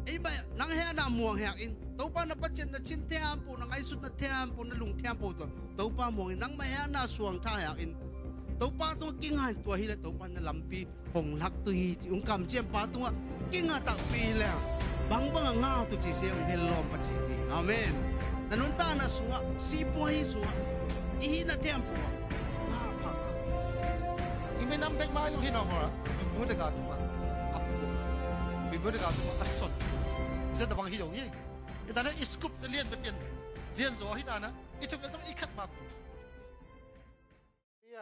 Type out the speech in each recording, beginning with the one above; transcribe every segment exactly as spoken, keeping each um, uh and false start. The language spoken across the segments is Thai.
ấy vậy nắng hè na muang hẹn in tàu pa na bắt chân na chín thêm po nắng ai sút na thêm po na lùng thêm po to tàu pa muang in nắng mà hè na suang tha hẹn in tàu pa tung kinh hai tua hi le tàu pa na lampi hong lak tu hi ung kam chem pa tung kinh ha tak pi le bang bang nga tu chi se ung hel lom pa chi ni amen nanun ta na sunga si po hi sunga i na thêm po nga pa nga Ime nam bek ma yung hinamora bimu de ga tuma apu bimu de ga tuma ason ze da bang hi yong yi itana iskup se lien be pien lien zo hi ta na itu ka tong ikat ma iya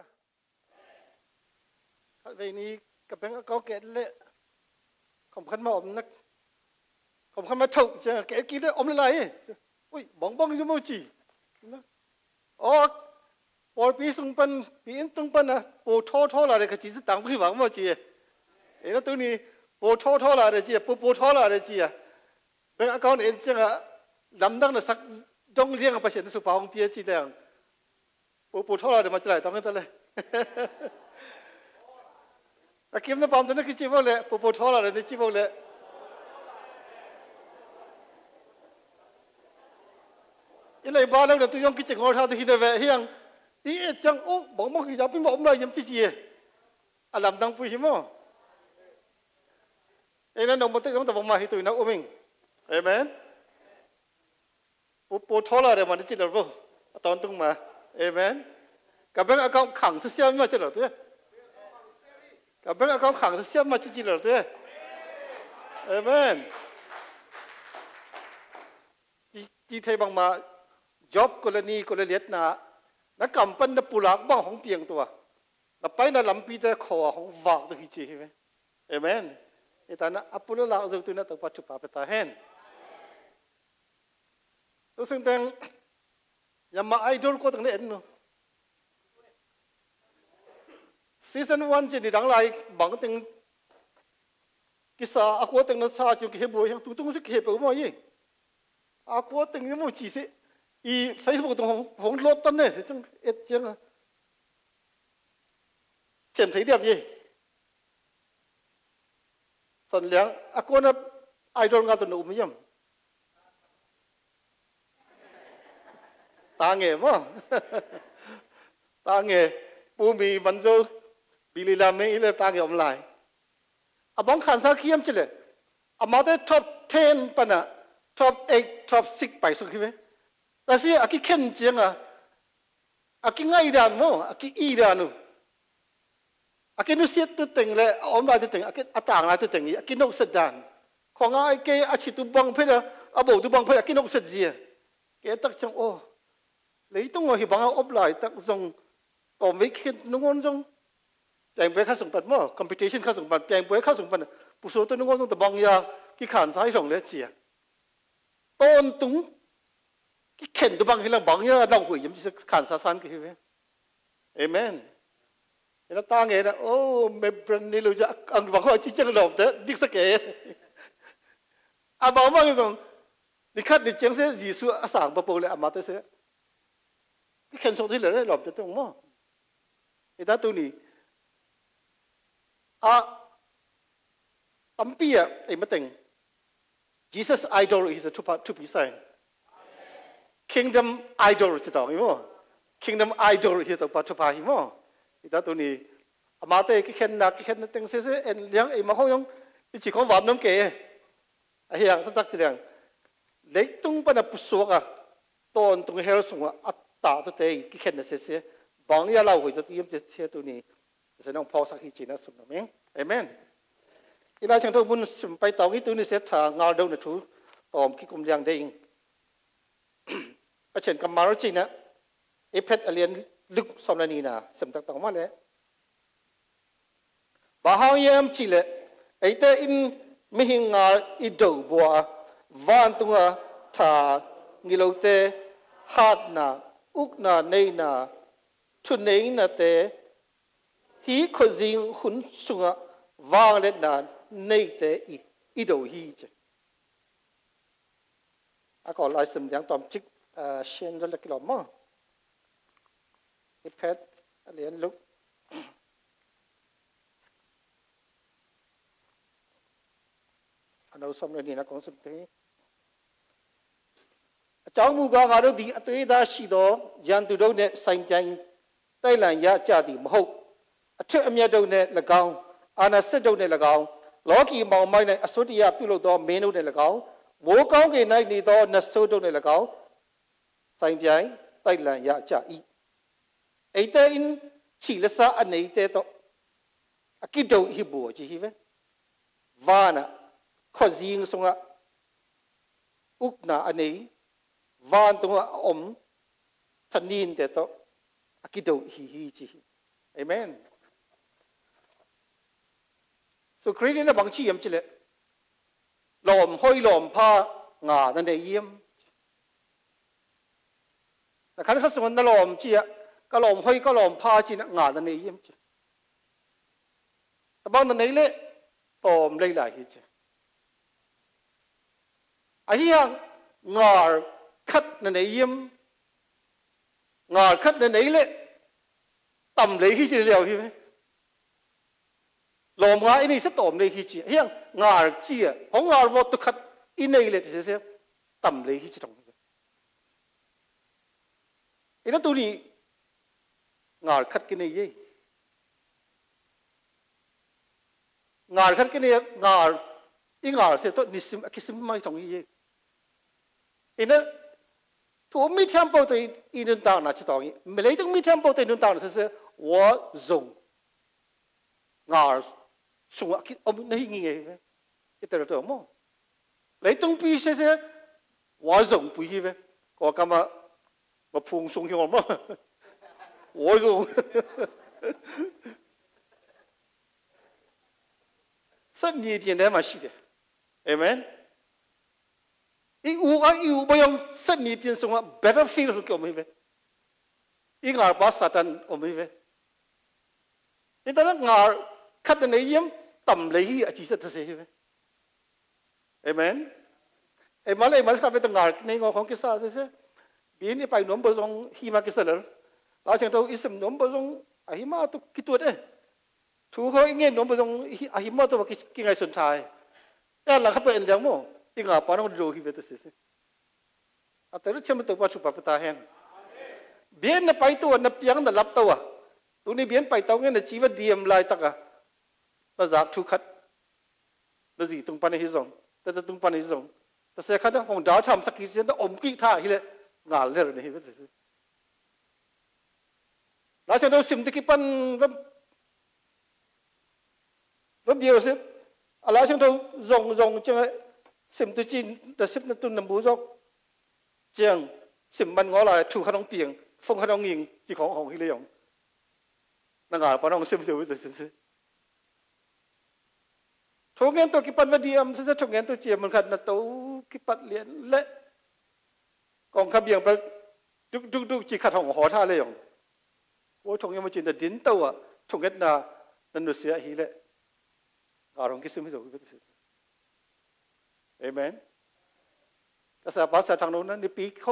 vậy niกับเป็นก็เกตเลยผมขันมาอมนักผมขันมาถูกจะเกตกินเลยอมอะไรอุ้ยบ้องบ้องจะมั่วจีนะอ๋อพอปีสุงปันปีอินตุงปันนะปูท่อท่ออะไรก็จีสตังพี่หวังมั่วจีเอ้แล้วตัวนี้ปูท่อท่ออะไรจีปูปูท่ออะไรจีอ่ะเป็นอาการเอ็นจังอ่ะลำดังน่ะสักจงเลี้ยงไปเสร็จสุภาพของพี่จีแดงปูปูท่ออะไรมาจะไหนต้องกันตัวเลยอากิมน้ำปอมตัวนั้นคือจีบเลยปูปูท่ออะไรนี่จีบเลยอีเลยบ้านเราเนี่ยตัวยงกิจงอท่าที่หินเวเฮียงอีเอจังโอ้บอกมั่งคือจะเป็นบอกมั่งยังจีจีอาลำดังปุยหิมะเอ้นั่นน้องมันต้องต้องบอกมาให้ตัวนักอุ้มิงเอเมนปูปูท่ออะไรมันจีบเราตอนตรงมาเอเมนกับเป็นอาการขังเสียมาจีบเราตัวกับเป็นอาการขังเสียมาจีบเราตัวเอเมนจีเทบังมาjob กรณีกรณีเลียดนะนักกำปั้นนักปุรักบ้างของเปียงตัวนับไปนักลำปีแต่ขอของวากตัวขี้จีใช่ไหมเอเมนไอ้ตานะอัปปุลละเอาตัวนั้นตัวปัจจุบันไปตาเห็นตัวสิ่งต่างยามาไอดอลก็ตั้งแต่เอ็นเนาะซีซั่นวันจีนี่ดังไรบางตั้งกิสาอากูตั้งนั้นซาจูกิเฮบุยยังตุ้งตุ้งสิเฮบุยมั้ยอากูตั้งยังมั่วจีสิอี Facebook ตรงของของรถตั้งเนี่ยจังเอ็ดจังเจ็บถี่เดียบยี่ส่วนเลี้ยงอากูน่ะไอดอลงานตัวหนุ่มยังตาเงี้ยมั้งตาเงี้ยปูมีมันโจบิลิลาไม่เลยตาเงี้ยอมไลน์อ่ะบางขันสักขี้ยมจิเลยอ่ะมาได้ top ten ปะนะ top eight top six ไปสุดที่ไหมแต่สิอากิเข็นเจียงอ่ะอากิง่ายดานมั้งอากิอีดานุอากินุเสียตัวเต็งเลยอมบาตัวเต็งอากิอาต่างอะไรตัวเต็งนี้อากินกเสดานของไอ้เกย์อาชิตุบังเพื่ออาโบตุบังเพื่ออากินกเสดเจียเกย์ตักจังโอ้เลยต้องเอาหิบังเอาอบไหลตักจงต่อวิคิดนุ่งอนจงแปลงไปข้าส่งปัดมั้ง competition ข้าส่งปัดแปลงไปข้าส่งปัดผู้สูตัวนุ่งอนจงแต่บังยากิขานสายส่งเลยเจียต้นตุ้งกิเข็นตัวบางทีเราบังเนี่ยเราหุยยังจะขันซาซันกี่เว้ยเอเมนแล้วตั้งเงี้ยนะโอ้เมื่อนี้เราจะอังบังเขาชี้จังหลบเด้อดิกสเกะอาบอกว่าไงตรงนี่คัดนี่จังเสียยิสุอาสางปะปูเลยอามาเตเสียกิเข็นส่งที่เหลือได้หลบจะตรงมั้งไอ้ตาตัวนี้อ่ะตั้มปีอ่ะไอ้มาติง Jesus idol is a two part two percent Kingdom idol จะต่ออีกมั้ง Kingdom idol ที่ต่อปัจจุบันอีกมั้งอีตาตัวนี้อามาเตะกิเข็นนักกิเข็นตั้งเสียเอ็นเลี้ยงไอ้มาเขายังอีจีของหวานน้ำเกย์ไอ้อย่างตั้งใจเลี้ยงเล็กตุ้งปนปุสวกอ่ะตอนตรงเฮลสงอ่ะอัตตาตัวเตะกิเข็นเสียเสียบางอย่างเราหุยจะยิ่งจะเชื่อตัวนี้จะน้องพ่อสักทีจีน่าสุดนะมั้งเอเมนอีหลายช่างตัวบุญสมไปต่อที่ตัวนี้เสียทางงาเดินในทูตอมขี้กุมเลี้ยงได้เองเช่นกับมาร์จินะเอเพดเลียนลึกสมนีนะสมตักต่างมาเลยบาฮายมจิเลไอเตอินมิหิงาอิดูบัววันตัวทางิโลเตฮัดนาอุกนาเนนาทุนเนนาเตฮีขจิงหุนสุงวางเล็ดนาเนเตอิดูฮีเจอากอลายสมยังตอมจิกเช่นเราเล็กหล่อมั้งไอแพดเรียนลุกอันเราสมเลยนี่นะของสมเทเจ้ามูกางาดูดีตัวดาชีโดยันตุโดเนี่ยสังจังไต้หลังยาจ่าดีมหกเชื่อเมียดูเนี่ยละกาวอาณาสิดูเนี่ยละกาวโลกีมองไม่เนี่ยอสุติยาพิโลตัวเมนูเนี่ยละกาวโมกาวกินในนี่ตัวนัสดูเนี่ยละกาวสังจังไต้หลังยาจ่าอีไอเตอินชีลสาอันนี้เตโตอากิดูฮิบัวจีฮิเววานะข้อจิงสงะอุกนาอันนี้วานตรงอมทันนินเตโตอากิดูฮิฮิจีเอเมนสุครีนี่นะบางชียมจิเลลมห้อยลมผ้างานั่นเองยิมแต่ขันเขาสมนลมจีอะก็ลมห้อยก็ลมผ้าจีนะงานั่นเองยิมจีแต่บางนั่นเองเละตอมเลยหลายฮิจีไอ้ยังงาคัดนั่นเองยิมงาคัดนั่นเองเละต่ำเลยฮิจีเดียวฮิไหมลมงาอินี่สตอมเลยฮิจีเฮียงงาจีอะของงาวอตุขัดอินี่เลยที่เสียต่ำเลยฮิจีตรงนี้อินั่นตัวนี้งาคัดกินนี่งาคัดกินนี่งาอีงาเสียตัวนิสิมคิสิมไม่ตรงนี้อินั่นตัวมีเทมโปตัวอินุนตาวน่าจะตรงนี้ไม่เลยต้องมีเทมโปตัวอินุนตาวน่าจะเสียว่าจงงาสงฆ์คิดอมนี่งี้ไงอิตาลีตัวมั้งเลยต้องปีเสียว่าจงปีเว้ยก็กำมามาพุงส่งที่ผมมั้งว่าจงสักมีเพียงแต่มาสิเดเอเมนอีอูอ่ะอีอูไม่ยอมสักมีเพียงส่งว่า battlefield สุดก็ไม่เว้ยอีงาบ้าสัตว์ก็ไม่เว้ยอีตอนนั้นงาคัดในยิ่งต่ำเลยอาชีพจะเสียไหมเอเมนเอมาเลยมาสกัดไปตั้งงานในงานของกิสซาเสียบีนี่ไปหนุ่มบริษัทฮิมากิสซาเลยเราเชื่อตัวอิสมหนุ่มบริษัทฮิมาตัวกิตัวเด้ถูกเขาเงี้ยหนุ่มบริษัทฮิมาตัวกิไงสุดท้ายแต่หลังเขาไปเอ็นยังมั้งอีกอ่ะปานนั้นดูฮิเวตเสียอัตราเชื่อมตัวปัจจุบันตาเห็นบีนี่ไปตัวนับยังนับรับตัวตัวนี้บีนไปตัวเงี้ยชีวิตดีมลายตักอะเราจากทุกขัดเราสิตรงปันหิซงแต่จะตรงปันหิซงแต่เสียขัดของดาวทำสักกี่เสียนอมกี่ท่าฮิเลงานเรื่องนี้ก็สิแล้วฉันเราสิมตะกี้ปันก็ก็เบี้ยวสิอะไรฉันเราซงซงจังสิมตุจีนแต่สิมนั่นตุนนำบูจอกเจียงสิมมันงอลายถูกขนมเปียงฟงขนมยิงจีของของฮิเลยงนั่งอ่านปนองสิมเดียวแต่สิทุกเงินตัวกิปันวันเดียมซึ่งทุกเงินตัวเจียมันขัดนัดตัวกิปันเลียนเละกองขบียงไปดุกดุกดุกจีขัดของหอท่าเลยอย่างโอ้ทุกเงินมันจีนแต่ดินตัวทุกเงินน่ะนั่นดูเสียฮีเละอารมณ์กิสไม่ถูกก็จะเสียเอเมนภาษาภาษาทางโน้นนั้นในปีเขา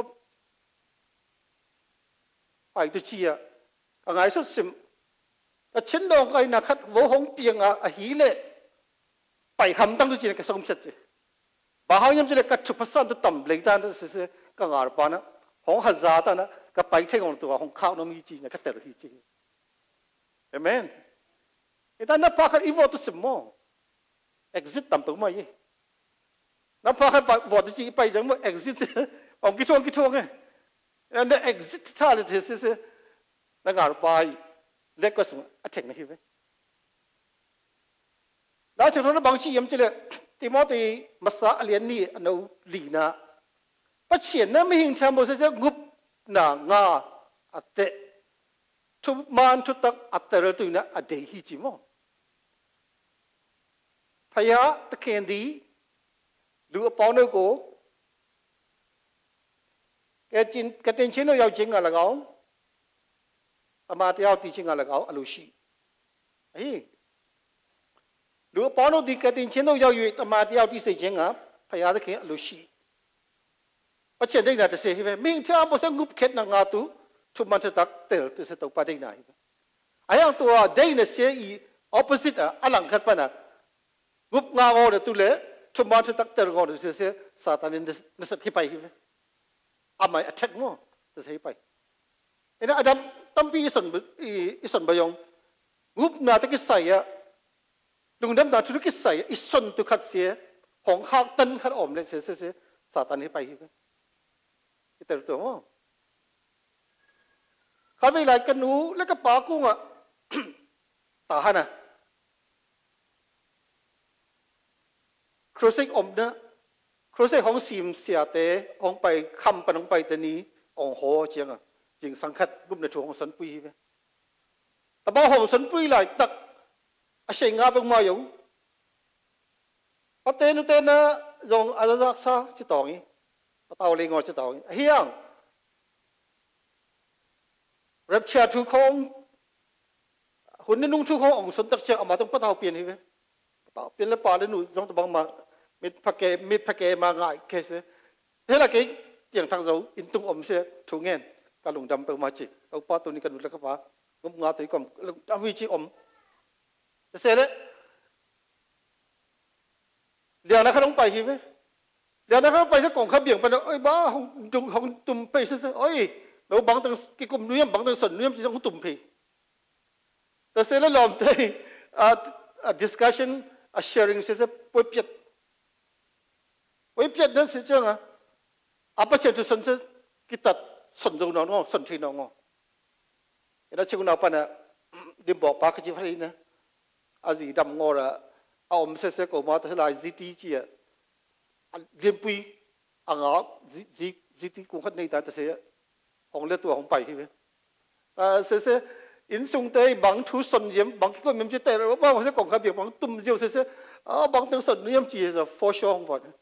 ไปตัวเจียอะไรสุดสิมแต่เช่นดองไงนะขัดโวหงเปียงอ่ะฮีเละไปคำตั้งตัวจีนก็สมศักดิ์บ่าวยังจะได้กัดชุบภาษาตัวต่ำเล็กด้านตัวเสียก็งาร์ปานะห้องฮัจญาตนะก็ไปเที่ยวตัวห้องข้าวน้ำมีจีนก็เตะรีจีเอเมนไอ้ตอนนั้นพากันอีโวตุสมอ exit ต่ำตัวไม่ยี่นับพากันไปวอดจีไปจังว่า exit เอากี่ช่วงกี่ช่วงไงอันนั้น exit ท่าเลยเสียนักงานไปเล็กก็สมอัดเทคนิคไหมแล้วจากนั้นบางทียามจะเลยที่มอตีมาสาเลียนนี่อันนู้ลีนะปัจเจียนนั้นไม่หิงแชมป์บอกเสียงุบหนางาอัดเตะทุกมันทุกตักอัดเตะเราตัวนี้อัดเดฮิจิมอพยาตะเคียนดีดูปอนด์กูแกจินแกเต็นชิโนยาวจริงอะไรเขาอามาที่ยาวตีจริงอะไรเขาอลูชีเฮ้ดูปอนด์ดีกตินเชนโนยาวอยู่แต่มาที่เอาที่เสียจริงอ่ะพยายามจะเขียนลูชีปัจจัยได้น่าจะเสียใช่ไหมมิ่งที่อาบุษงุบเข็ดนางาตุทุกมันจะตักเตลตัวเสตุปาได้ไหนไอ้ยังตัวได้เนี่ยเสียอี opposite อ่ะอันหลังขัดปะนะงุบงาโง่เนี่ยตัวเล่ทุกมาที่ตักเตอร์งอดูเสียซาตานินนิสัยไปฮิวอาไม่ attack งอจะใช้ไปเอ็นอดัมตั้มปีอิสันอิสันบยองงุบนาตะกิใส่อะลุงดำนาทุกิใส่อิสันตุขัดเสียของข้าวตันขัดอมเลยเสียเสียซาตานิไปฮิวอิตาตัวงอเขาไปไล่กันหนูแล้วก็ปากุ้งอะตาฮะนะครูเซกอมนะครูเซกของสิมเสียเตะของไปคำปนของไปแต่นี้องโหเจียงอ่ะจิงสังคัดกุมในถุงของสันปุยไปแต่บ่ของสันปุยหลายตักอาเชงาเป็นมาอยู่ปะเตนุเตนะยองอาจักษาจิตตองอีปะเตาเลงอจิตตองอีเฮียงรับเชียร์ทุกของคนนี้นุ่งทุกขององสันตักเชียงเอามาต้องปะเตาเปลี่ยนให้ไปปะเตาเปลี่ยนแล้วป่าเลยหนูต้องตะบังมามิดพักเกมิดพักเกมาง่ายแค่เสียเท่าไรกี่อย่างทางเราอินตุงอมเสียถูกเงินการลงดำไปมาจิเอาป้าตัวนี้กันดูแล้วก็ป้างมงาตัวนี้ก็ลงดำวิจิอมเสียเลยเดี๋ยวนะครับต้องไปใช่ไหมเดี๋ยวนะครับไปสักกล่องข้าวเบี่ยงไปแล้วเอ้ยบ้าของจุ่มของตุ่มไปเสียเอ้ยเราบังตั้งกี่กลุ่มนุ่ยบังตั้งส่วนนุ่ยที่ต้องตุ่มไปแต่เสียแล้วลอมเตยอ่า discussion อ่า sharing เสียป่วยเปียดป่วยเปียดนั่นเสียจังอ่ะapa cakap tu sense kita senjung nong sentri nong. Ina cakap apa na di bawah pak kecil hari na azi dam ngora awam sese ko mata selai ziti cia limpui angak ziti ziti kung kat nei ta saya hong le tua hong pai hi. Ah sese in sung tei bang thu son yem bang ko mem che te ro ba se kong ka bi bang tum jiu sese ah bang teng son yem chi sa for sure hong vot.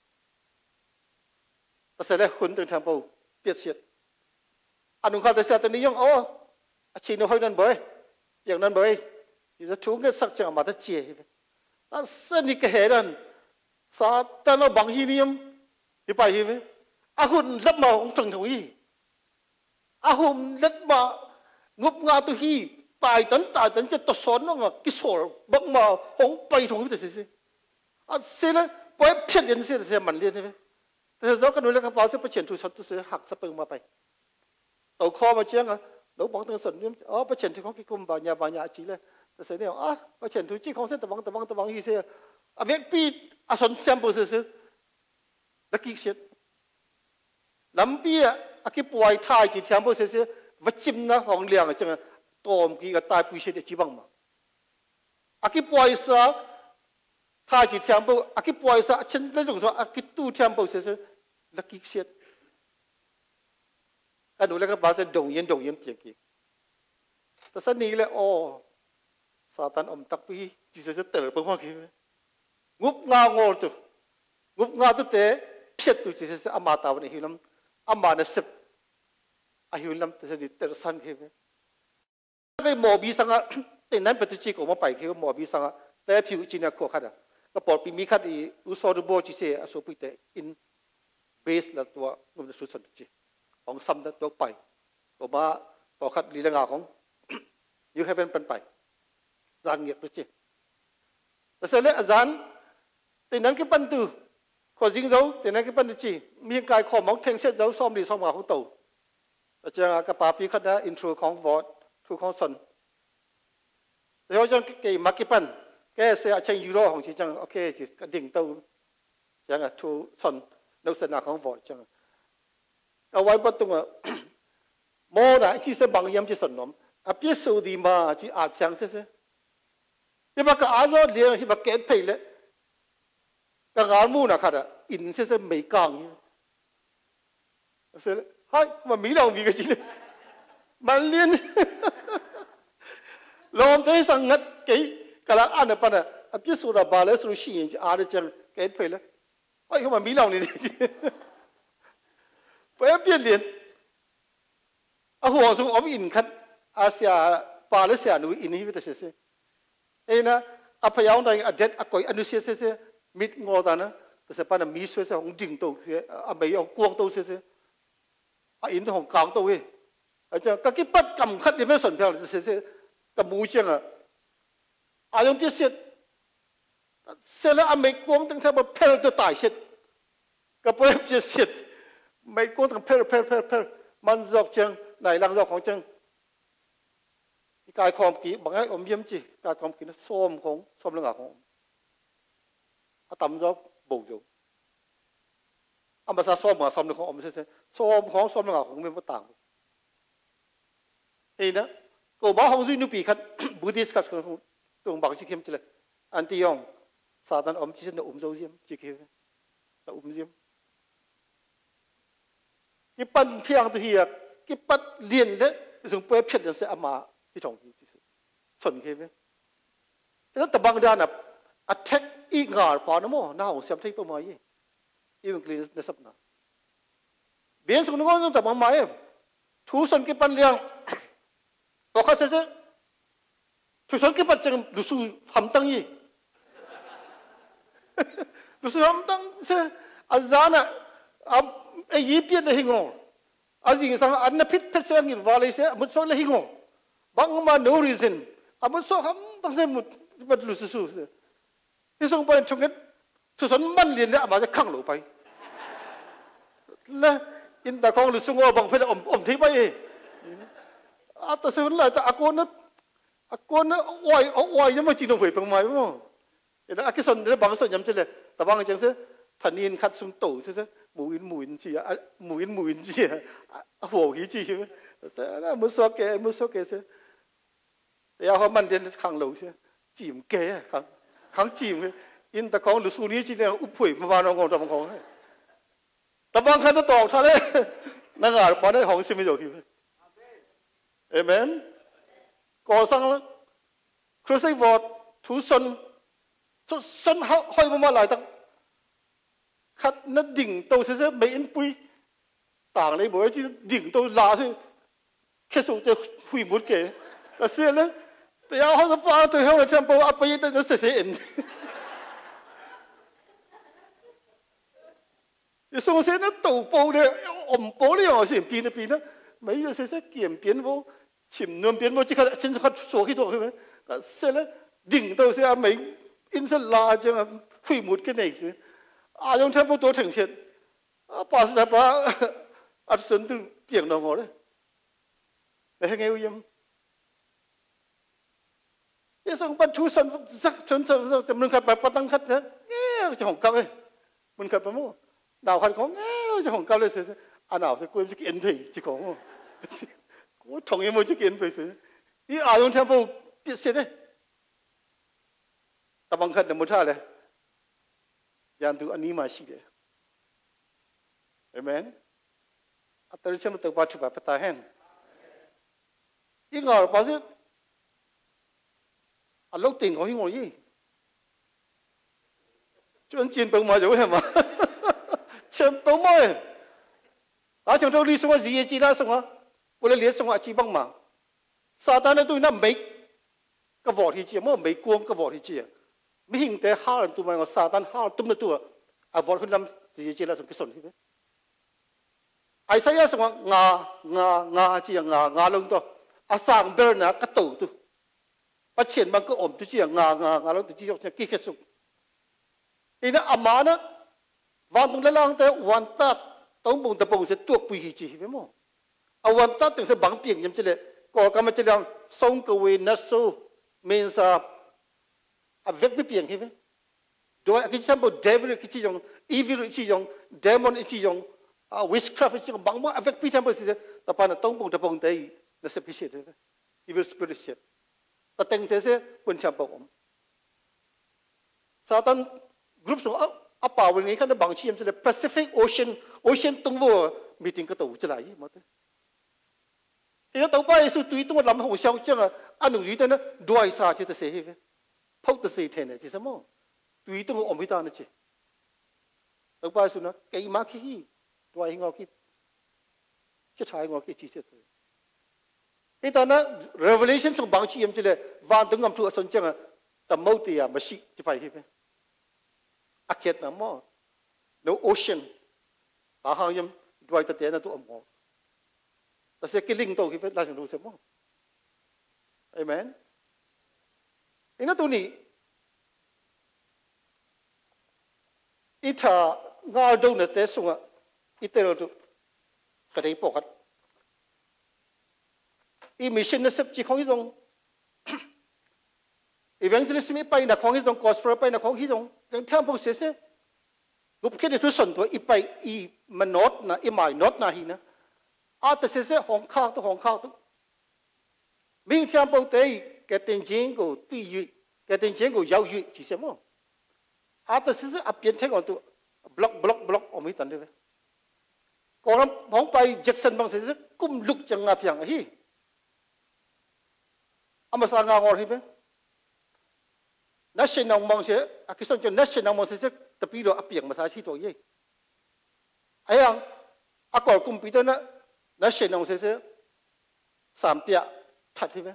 แต่เสร็จแล้วคุณถึงทำปูเปียกเสียดอันนู้นเขาแต่เสียตัวนี้ยังโอ้ชีนเขาเดินบ่อยอย่างนั้นบ่อยที่จะชูเงินสักจังมาจะเจี๊ยบแต่เส้นนี้ก็เห็นนั่นสาแต่เราบางทีนี่ยังที่ไปที่อาหุ่นเล็บมาของถึงถึงยี่อาหุ่นเล็บมางบงาตัวที่ตายตันตายตันจะตัวสอนน้องกิโสบักมาของไปถึงที่แต่เสียอ่ะเสียแล้วไปเพี้ยนเรียนเสียเสียมันเรียนใช่ไหมแต่เราก็ดูแลกระเป๋าเสียประเชียนทุกสัตว์ทุกเสียหักสะเปิงมาไปตัวคอมาเชียงอ่ะเราบอกตั้งส่วนนี้อ๋อประเชียนที่ของกิคุมบางยาบางยาจีเลยแต่เสียเนี่ยอ๋อประเชียนทุกจีของเส้นตะวังตะวังตะวังที่เสียอ่ะเวกปีอ่ะส่วนแซมเปิลเสียนักกิเสียลำปีอ่ะอ่ะกิป่วยทายจีแซมเปิลเสียวัดจิมนะของเลี้ยงจังตัวมกีก็ตายปุยเสียจีบังมาอ่ะกิป่วยซะทายจีแซมเปิลอ่ะกิป่วยซะเช่นเรื่องของอ่ะกิตู้แซมเปิลเสียนักกิเสียกันดูแล้วก็บาสดงเย็นดงเย็นเปียกกี่แต่สันนี้เลยโอ้ซาตานอมตักปีจีเสเตอร์เพิ่งมาคิดงุบงางอตัวงุบงาตัวเตะเพียดตัวจีเสอามาตาวันนี้หิวลำอามาเนสิบอาหิวลำแต่สันนี้เตอร์สันคิดไปหมอบีสังอ่ะแต่นั้นเป็นตัวจีก็มาไปคิดว่าหมอบีสังอ่ะแต่ผิวจีน่ะขวขัดอ่ะก็ปอดปีมีขัดอีอุศรบูจีเสอสุปิเตอินเบสละตัวงุบสุดสันจีของซ้ำตัวไปตัวมาตัวขัดลีลางาของยูให้เป็นไปจานเงียบไปจีแต่เสร็จแล้วอาจารย์แต่นั้นก็ปันตูขอจริงเราแต่นั้นก็ปันจีมีกายขอมองเทงเสียเราซ้อมดีซ้อมมาของตัวอาจารย์กับปาปีขัดนะอินโทรของวอร์ดทูของสนแต่เขาจะเกี่ยมากี่ปันแกเสียเชิงยูโรของจีจังโอเคจีกระดิ่งตัวอย่างอ่ะทูสนนักษณะของวอร์ดจังเอาไว้บนตรงอ่ะโมนะจีเสบังยามจีสนนมอาเปียสูดีมาจีอาจยังเสียที่บักอาโรเลียที่บักเกตเพลเลยก็งานมูนะค่ะอินเสียไม่กลางเสียเฮ้ยมันมีเรามีกันจริงมันเลียนลมเตยสังกัดเกี่ยกำลังอ่านปะนะอาเปียสูระบาเลสูชีนจีอาร์จังเกตเพลเลยเฮ้ยมันมีเรานี่ไปเปลี่ยนเรียนอาหัวสงอมอินคัดอาเซียปาเลเซียนูอินนี่วิตาเสเอ็นะอาพยาวน์ได้อเด็ดอากอยอนุเสียเสียมิดงอตานะแต่เสปานะมีส่วนของดิ่งตัวเสียอาไม่เอากวงตัวเสียอาอินของกลางตัวเว้ยอาจารย์ก็คิดปัดกำคัดยังไม่สนเพียงเสียกับมูเชียงอ่ะอารมณ์เสียเสร็จแล้วอเมริกาตั้งแต่แบบเพลตัวตายเสร็จก็เพิ่มจะเสร็จไม่กวนตั้งเพลเพลเพลเพลมันจอกจังไหนหลังจอกของจังกายความกี่บางไงอมเยี่ยมจีกายความกี่นั้นส้มของส้มเรื่องของอาตำจอบบุกอยู่อามาซาส้มกับส้มเรื่องของอมเสร็จส้มของส้มเรื่องของมันไม่ต่างเห็นนะก็บ้าของซุยนุปีขัดบูดิสกัสของตรงบางชิเข้มจีเลยอันที่ยองซาตานอมจีเซนอมโจเซียมจีเข้มแต่อมเซียมกี่ปันเที่ยงตัวเฮียกี่ปันเลียนเลยส่งไปเพียรเสียอามาที่ตรงที่สุดส่วนเข้มแล้วแต่บางด้านอ่ะ attack อีกงาปานโมน่าหัวเสียบที่ตัวมายี่อีวันคลีนในสัปดาห์เบียนส่งนึกว่าแต่บางมาเองทุส่วนกี่ปันเลี้ยงก็ข้าเสียทุส่วนกี่ปันจังดูสูทำตั้งยี่ดูสูทำตั้งเสียอาจารย์อ่ะอ่ะไอ้ยี่เปียนเลยหิงออาจริงสังอันนั้นพิษพิษเสียงกินวาเลยเสียมันส่วนเลยหิงอบางมา no reason อ่ะมันส่วนทำตั้งเสียมุดมันดูสูที่ส่งไปชงกันทุส่วนมันเรียนแล้วมาจะขังลงไปแล้วอินตาของหรือส่งว่าบางเพื่อนอมอมที่ไปอาแต่ส่วนอะไรแต่อากวนนั้นอากวนนั้นอ้อยอ้อยยังไม่จริงตรงไปเป็นไงมั้งเห็นไหมอากิสันเนี่ยบางส่วนยังจะเลยแต่บางอย่างเสียทันยินคัดสุ่มตู่เสียหมูอินหมูอินจีอ่ะหมูอินหมูอินจีอ่ะหัวกี่จีไหมแต่แล้วมุสโอเกมุสโอเกเสียแต่เอาเขามันเดินขังลงเสียจีมเกะขังขังจีมเลยอินตาของหรือสูนี้จีเนี่ยอุบปุ๋ยมาบ้านเราของเราของเขาแต่บางครั้งต้องตอบท่านเลยนั่งอ่านปอนได้ของซิมิโยคิวเอเมนก่อสร้างคริสต์วอร์ดทุสนทุสนห้อยมาหลายตั้งขัดนั่นดิ่งโตเสียไม่อินปุยต่างเลยบอกว่าที่ดิ่งโตลาสิแค่สุดจะหุยมุดเก๋แต่เสียเลยแต่เอาเขาจะปาตัวเขาเลยเทมโปอัปยแต่จะเสียเสียเอ็น有时候现在抖包的，我们包的哦，是变的变的，没有些些减变不，前轮变不，即刻真是他做起做去咩？但是咧，领导些阿美，因是拉这样会没个那些，啊用差不多成钱，啊把是把啊孙都变到我咧，你係有用？一上班出身，實真真真真，門口白不當黑嘅，誒就紅急嘅，門口白麼？ดาวคันของเอ้ยจะของเก่าเลยเสียอันดาวจะกูจะกินไปจะของกูทงยังไม่จะกินไปเสียนี่อารมณ์เทมโปเปลี่ยนเสียเลยแต่บางครั้งเดี๋ยวมุท่าเลยยันดูอันนี้มาสิเลยเอเมนอัตราฉันตัวปัจจุบันพัฒนาเห็นยิ่งอ่ะพอสิอันลูกติ่งของยิ่งอ่ะยี่จนจีนเป็นมาอยู่เห็นมั้ย全部冇诶，阿想到你说我日夜记啦什么，我来连什么基本嘛，撒旦呢对那美个话题节，么美光个话题节，ไม่หิงแต่ห้าตัวมันก็ซาตานห้าตุ้มตัวอ่ะวอลขึ้นนำ日夜记啦什么ส่วนที่ไหมไอ้สายสมงางางาจีงางาลงตัวอาสังเดินนะก็ตู่ตัวอาเฉียนมันก็อมตัวจีงางางาลงตัวจีจะกี่แค่สุดอีนั่นอามานะวันตรงล่างแต่วันตัดต้องบุงตะปงเสียตัวปุยหิจีไม่มั้งเอาวันตัดถึงเสียบังเปียงยังจะเลยก่อกำมันจะเรื่องส่งกวีนัสโซเมนซาอ่ะเวกไม่เปียงใช่ไหมโดยกิจกรรมเดวิลกิจกรรมอีวิลกิจกรรมเดมอนกิจกรรมอ่ะวิสคราฟกิจกรรมบางมั่งอ่ะเวกพิจารณาเสียแต่ปานต้องบุงตะปงได้นั่นเสียพิเศษเลยอีวิลสปิริตเสียแต่แต่งเสียคนชาวบ้านซาตันกรุ๊ปส่งอาป่าวันนี้ขันบางชีมจะเลย Pacific Ocean Ocean ตรงวัวมีติงกระตูจะไหลมาเถอะที่นั่นตัวไปสุดตุยตัวลำหัวเช้าจังอ่ะอันหนึ่งอยู่แต่นั้นด้วยซาจะเสียเหรอพกจะเสียเท่านั้นจีสมองตุยตัวอมพิธานะจีตัวไปสุดนะเกี่ยมาขี้ด้วยงอขี้จะใช้งอขี้จีเสียตัวที่ตอนนั้น Revelation ส่งบางชีมจะเลยวันถึงงำตัวสนจังอ่ะแต่ไม่ตีอ่ะมาชิจะไปเหรออาเขตน้ำมั่ง no ocean ตาหางยังด้วยตะเตียนตัวอมอแต่เสียกิลิงโตกี่เป็นลายของดูเสียมั่งเอเมนไอ้นั่นตัวนี้อิทางาดูนะเตสุงะอิเตอร์ตุกระไดปอกัดอีมิชชั่นนั้นสับจีของฮิจงอีเวนต์ลิสต์มีไปนะของฮิจงคอสเปอร์ไปนะของฮิจงยังทำพวกเสียเสียรูปคิดในทุกส่วนตัวอีไปอีมันโนดนะอีหมายโนดนะฮีนะอาแต่เสียเสียของข้าวตัวของข้าวตัว明天不得给定金个地域，给定金个要域是什么？啊，这是是啊，变天我都 block block block 我没等对不？讲了往ไป Jackson บางสิ่งกุมลุกจังอาเพียงฮีอามาสร้างงานอะไรไปนักเชนองมองเสียอาคิดว่าจะนักเชนองมองเสียตะปีเราอาเพียงมาสาชีตัวยี่ไอ้ยังอากอกุมปีตัวนั้นนักเชนองเสียสามเปียทัดใช่ไหม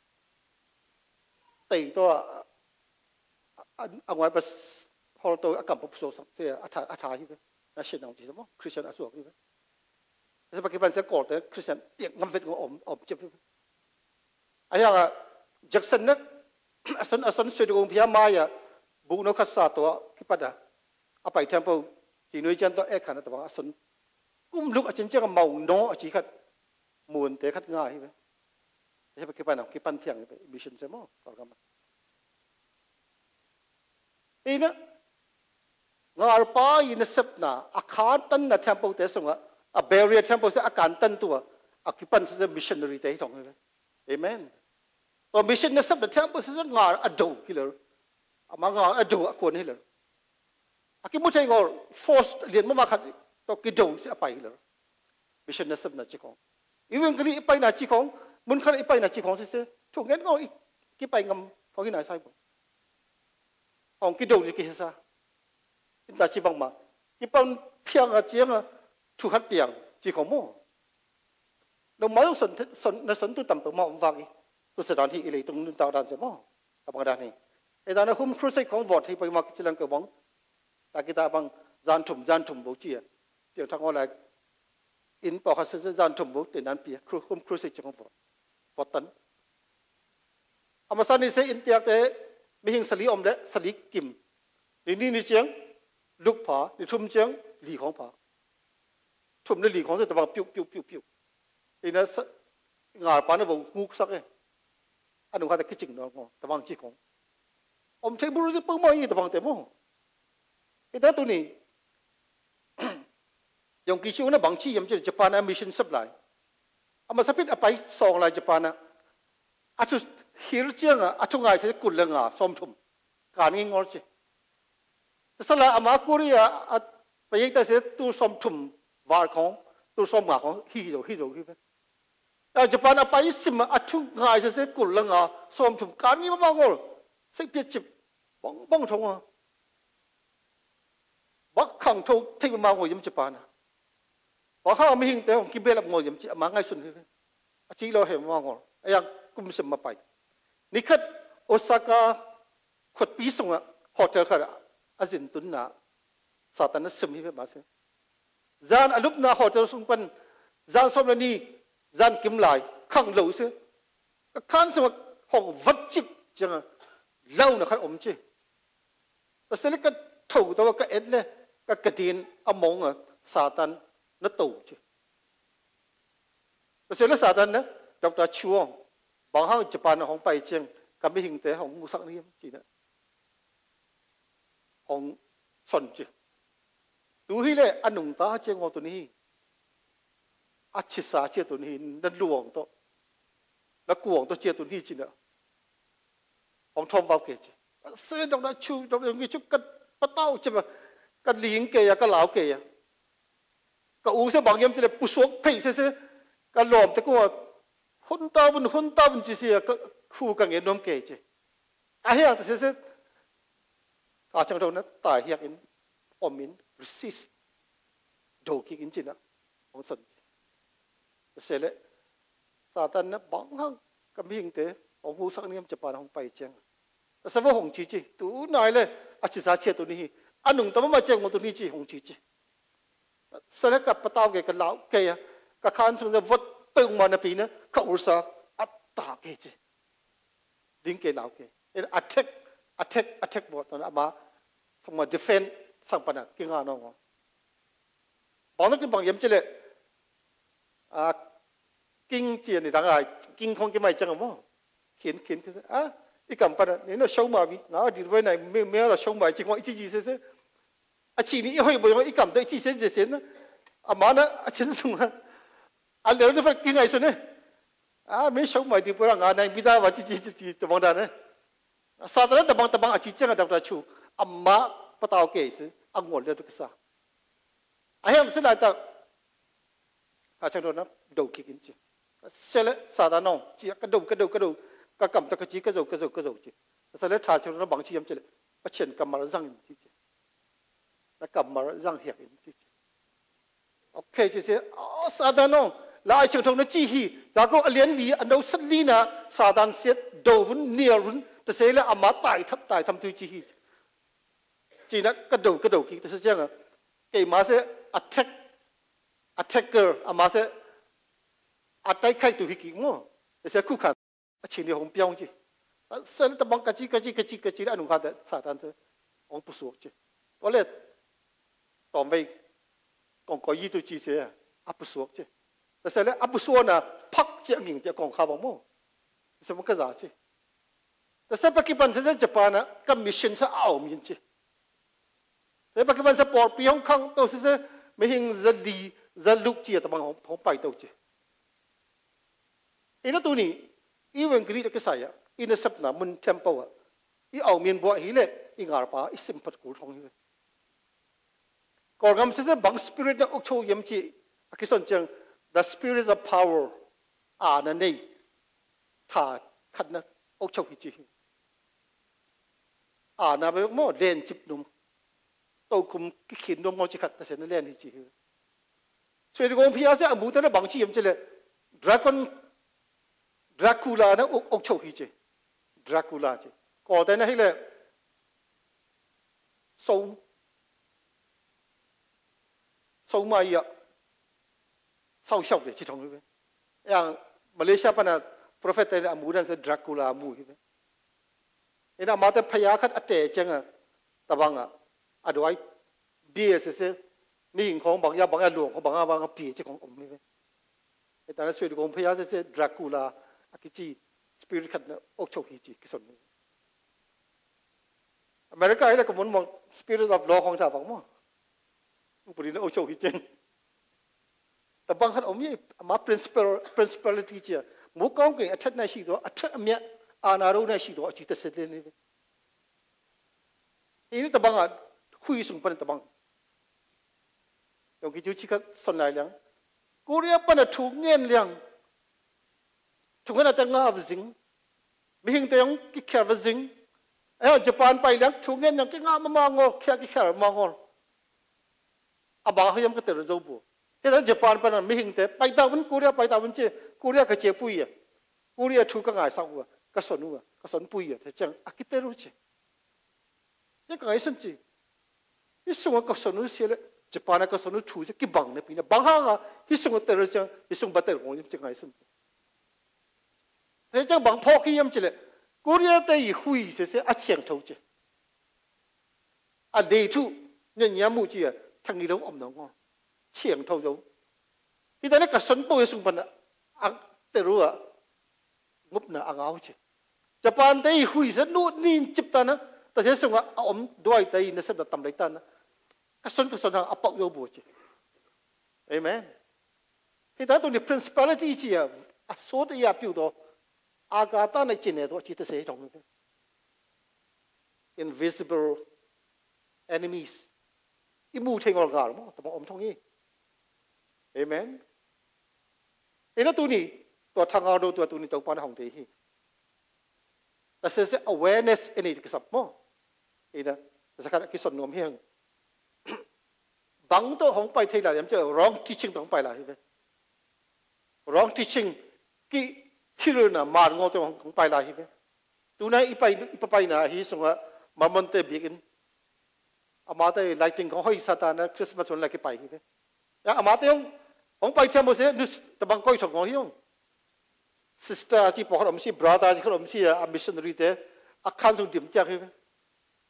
ตีตัวอันไว้เป็นพอตัวอากาศผสมเสียอัฐอัฐาใช่ไหมนั่นเช่นนั้นจริงไหมคริสเตียนอาศัยใช่ไหมแต่ปกติเป็นเสียก่อนแต่คริสเตียนเปียกงำเวทงอมอมเจ็บใช่ไหมไอ้ยังอ่ะแจ็คสันเนี่ยอาศัยอาศัยสุดกงพิยามายะบุกนกขัดสาตัวที่ปัดอะเอาไปเทมเพลจีนุยจันตัวเอกขันตัวอาศัยกุมลุกอาจารย์เจ้าเมาโนอาจีขัดมูนเตะขัดง่ายใช่ไหมใช่ไหมคิดไปนะคิดปันเพียงไปมิชชั่นใช่ไหมฟังกันมาอีนะงานป้ายในสัปดาห์อาคารตันนะเทมเพลเตสงะอาเบรียเทมเพลเสอาการตันตัวอาคิดปันเสมิชชั่นนารีเตะที่ตรงนี้เอเมนตัวมิชชั่นในสัปดาห์เทมเพลเสงานอดูฮิเลอร์อามางานอดูอควรฮิเลอร์อาคิดมุ่งใจงานฟอร์สเรียนมามาขัดตัวกิดูเสียไปฮิเลอร์มิชชั่นในสัปดาห์จีของอีเวนต์กรีไปนะจีของมุนขันอีไปนะจีของเสียถูกเงี้ยก็อีกี่ไปงำของที่ไหนใช่ปุ๊ของกิดูจีกี่ซะอินตาจีบังมากี่ปันเพียงอะเจียงอะถูกขัดเปียงจีของมั่วเราไม่ต้องสนสนในสนตุต่ำตัวมั่ววางอีตัวสถานที่อะไรตรงนู้นตาดันจะมั่วกับบางด้านนี้ไอ้ตอนนั้นหุ้มครูใส่ของวอดที่ไปมาจิลังกบังตากิตาบังจานถุมจานถุมบุจีอ่ะเดี๋ยวทางอะไรอินปอกเขาเสียจานถุมบุตีนั้นเปียครูหุ้มครูใส่จังวอดวอดตันอามาสันนี่เสียอินเตียกแต่ไม่หิงสลีอมเดสลีกิมนี่นี่นี่เจียงลูกผานี่ทุ่มเจียงหลีของผาทุ่มในหลีของเสียแต่บางปิ้วปิ้วปิ้วปิ้วไอ้นั่นงานปานนั้นบอกงูสักเองอันนู้นเขาแต่คิดจริงเนาะแต่บางจีของอมเทบุรุษปุ่มไม่แต่บางเต็มโม่ไอ้แต่ตัวนี้ยังกิจวัตรบางชียังจะญี่ปุ่นมิชชั่นสับไหลอามาสับพิษไปสองลายญี่ปุ่นนะอาชุฮิร์เจียงอ่ะอาชุงไงเสียกุลเลงอ่ะสมทุมการงี้งอร์จีแต่สละอามาคุรีอ่ะไปยังแต่เสียตัวสมทุมวาร์ของตัวสมงาของฮิโรฮิโรฮิเปแต่ญี่ปุ่นไปสิมาอาชุงไงเสียกุลเลงอ่ะสมทุมการงี้มาบ้างงอร์สิ่งเปียจิบบ้องบ้องทงอ่ะบักขังทงที่มาโง่ยมญี่ปุ่นอ่ะบักข้าวไม่หิงแต่ของกิเบลับโง่ยมจีมาง่ายสุดเลยอาชีเราเห็นมาโง่ไอ้ยังกุมสมมาไปนี่คือโอซาก้าขดปีส่งอ่ะโฮเทลค่ะอาจินตุนน่ะสาตันนั้นสมิเป็นมาเสียจานอลุปน่ะโฮเทลส่งเป็นจานสมนี่จานกิมไหลขังเหลวเสียก็ขันสมห้องวัดจิบจังเล่านะครับอมจีแต่เสร็จก็ถูกตัวก็เอ็ดเลยก็กระดินอมงอ่ะสาตันนั่นตู่จีแต่เสร็จแล้วสาตันนะดอกตาชัวบางห้างญี่ปุ่นของไปเชียงกับไม่หิงแต่ของมุสักนี่จีนะของสนจีดูให้เลยอันหนุ่มตาเชียงว่าตัวนี้อาชิสาเชียตัวนี้นั่นหลวงตัวแล้วกวงตัวเชียตัวนี้จีนะของทอมวาวเกจเสื้อดอกนั้นชูดอกนั้นมีชุกกันปะเต้าใช่ไหมกันหลิงเกยกันเหลาเกยก็อู้เสียบางยามจะเลยปุสวกเพ่งเสียกันหลอมแต่ก็ว่าหุ่นตาบุญหุ่นตาบุญจีเสียก็คู่กันเงินน้ำเกยไอ้เหี้ยแต่เสียอาจารย์เราเนี่ยตายเหี้ยกินอมิน resist ดูกินจีนะของสนเสียเลยซาตันเนี่ยบางครั้งก็มีหิงเตะของผู้สักเนี่ยจะปานของไปเจียงแต่สมมติของจีจีตัวนายเลยอาชิสาเชียตัวนี้อันหนึ่งแต่ว่ามาเจียงของตัวนี้จีของจีจีเสร็จกับปะตาวเกกันแล้วเกยกับขันสมมติวัดเปิงมาในปีนี้เขาอุตส่าห์อัตตาเกจีดิ้งเกแล้วเกย attack attack attack หมดตอนนั้นมาสมมติ defend สังปนักกิงานองบางนักบางยามเจเลอ่ากิงเจียนนี่ดังไงกิงคงจะไม่จังมั้งเขียนเขียนคืออ่ะอีกคำปนักนี่เราชงมาบีงาดีไว้ไหนไม่ไม่เราชงมาจริงว่าอีจีจีเซ่อาชีนี้ห้อยบ่อยอีกคำตัวอีจีเซ่เซ่นะอามานะอาชีนส่งมาอันเดียวนี่ฟังกิงไงส่วนเนี่ยอ่าไม่ชงมาดีพวกเรางานไหนบิดาว่าจีจีจีตบางด้านเนี่ยสาธารณะตบางตบางอาชีจังดับดับชูอามาปะตาวเกสอังวอลเดือดกุศลไอ้เรื่องสิ่งใดต่างอาจารย์โดนนะดูกินจีเสร็จสาธารณะจีกระดูกระดูกระดูกกำตะกจีกระดูกระดูกระดูกจีเสร็จอาจารย์โดนบางทียามจีประชันกำมารังจีจีแล้วกำมารังเหียกจีโอเคจีเสียสาธารณะแล้วไอ้เชิงทงนั้นจีฮีแล้วก็เลี้ยงลีอันนู้สัตลีนะสาธารณะเสียดูวุ่นเนียวุ่นแต่เสร็จแล้วอามาตายทับตายทำตัวจีฮีจีนักกระดูกกระดูกกี่แต่เสียงอ่ะเกี่ยมาเสีย attack attacker อามาเสีย attack ใครตัวฮิกิมั้งแต่เสียคู่ขันชินี่ของเปียงจีเสร็จแต่บางกะจีกะจีกะจีกะจีแล้วนุ่งขาดสาธารณะของผู้สูงจีก็เลยต่อไปกองกอยี่ตัวจีเสียอับสูงจีแต่เสร็จแล้วอับสูงน่ะพักเจียงหิงเจียกองข้าวบ้างมั้งสมมติก็จะจีแต่เสร็จปัจจุบันเสร็จญี่ปุ่นน่ะก็มิชชั่นจะเอามินจีแต่ปัจจุบันสปอร์ตปีของข้างตัวเสียไม่เห็นจะดีจะลุกจีแต่บางของไปตัวจีอีนั่นตัวนี้อีเวนกรีดก็ใส่อะอีนั่นสับหนามันเทมเปอร์อะอีเอาเมียนบัวฮิเล่อีงาร์ปาอีสิมพัดกูทองฮิเล่ก่อนกำเสียบางสปิริตเนี่ยอุกโชยมจีอากิสันจัง the spirit of power อ่านั่นนี่ถ้าขัดนะอุกโชฮิจีอ่านั่นเป็นโม่เล่นจิบนุ่มตัวคุมกิขินนมงอจิขัดแต่เสนเล่นที่จีส่วนที่กองพิอาเสียอามูแต่ละบางชีมจีเลยดราก้อนดราคูล่านะอกอกโชฮิจีดราคูล่าจีก่อนแต่นั่นให้เลยส่งส่งมาอีกส่งชอบเลยจีทองเลยอย่างมาเลเซียปนะ prophet แต่อามูนั่นคือดราคูล่าอามูใช่ไหมเอ็นอามาแต่พยาคัดอัตเตจังอ่ะตะบังอ่ะอะด้วยเบี้ยเสียมีหิงของบางอย่างบางอย่างหลวงของบางอย่างบางอย่างปีเจ้าของอมนี่ไหมแต่ในส่วนของพยาเสียดรากูล่าอากิจีสปิริตขัดเนี่ยอกโชฮิจิกิสนนี่อเมริกาเนี่ยก็มันมองสปิริตออฟลอของชาวฝั่งมั้งอุปนิสัยอกโชฮิจิแต่บางขัดอมนี่มา principle principality เจ้ามุกองเกอชัดในชีตัวอชัดเมียอานารูในชีตัวจิตเสด็จนี่อีนี่แต่บางอ่ะคุยส่งไปแต่บางตรงที่จูชิกัดสนายเลี้ยงกูเรียกปันถูกเงินเลี้ยงถูกเงินแต่งาวิจิงไม่เห็นแต่ยังกิแคร์วิจิงเอ้าญี่ปุ่นไปเลี้ยงถูกเงินยังกิงามามางอแค่กิแคร์มางออาบางเขายังก็เตะระบบที่นั่นญี่ปุ่นไปนั่นไม่เห็นแต่ไปตาวันกูเรียกไปตาวันเจ้กูเรียกก็เจ็บปุยอ่ะกูเรียกถูกก็ง่ายสักวัวก็สนุกอ่ะก็สนปุยอ่ะแต่จังอากิเตรู้จีนี่ก็ไอ้สันจีที่ส่งก็สนุกเสียเลยญี่ปุ่นก็สนุกถูกจะกี่บังเนี่ยปีนี้บางห้างอ่ะที่ส่งเตอร์จังที่ส่งบัตเตอร์ของยังจังไงสันแต่จังบางพ่อขี้ยำจีเลยกูเรียกแต่อีหุยเสียอาเชียงเท่าจีอาเลี้ยทุเนี่ยเนี่ยมูจีอ่ะทั้งนี้เราอมน้องอ่ะเชียงเท่าเจ้าที่ตอนนี้ก็สนปุยส่งปันอ่ะเตอร์อ่ะงบน่ะอ่างเอาจีญี่ปุ่นแต่อีหุยเสียนู่นนี่จิบตานะแต่เสียส่งอ่ะอมด้วยแต่อีนั่นสับตำไรตานะก็สนก็สนทางอปอกโยบุจีเอเมนที่ตอนตรงนี้ principality จีอ่ะโซดยาผิวตัวอากาศในจีนเนี่ยตัวจีตเสียตรงนี้ invisible enemies อีมูเทงอลกาลมั้งแต่บอกอมทงนี้เอเมนเอ็นตัวนี้ตัวทางเอาตัวตัวนี้ตัวปานของเดียแต่เสีย awareness อันนี้ก็สับมั้งเอ็นนะแต่สักการกิสนนมเฮียงบางตัวของไปไทยหลายอย่างเจอ wrong teaching ต้องไปหลายใช่ไหม wrong teaching กี่ที่เรื่องน่ะมางอตัวของไปหลายใช่ไหมตัวนั้นอีไปอีไปน่ะฮีส่งว่ามามันเตบิกินอามาเตไลติ้งของห้อยซาตานนะคริสต์มาสวันแรกไปใช่ไหมแล้วอามาเตยงของไปเชื่อมโซ่นึกแต่บางก้อยส่งของที่ยง sister ที่บอกเขาไม่ใช่ brother ที่เขาไม่ใช่ a missionary เตะอาคารส่งดิ่มเจ้าใช่ไหม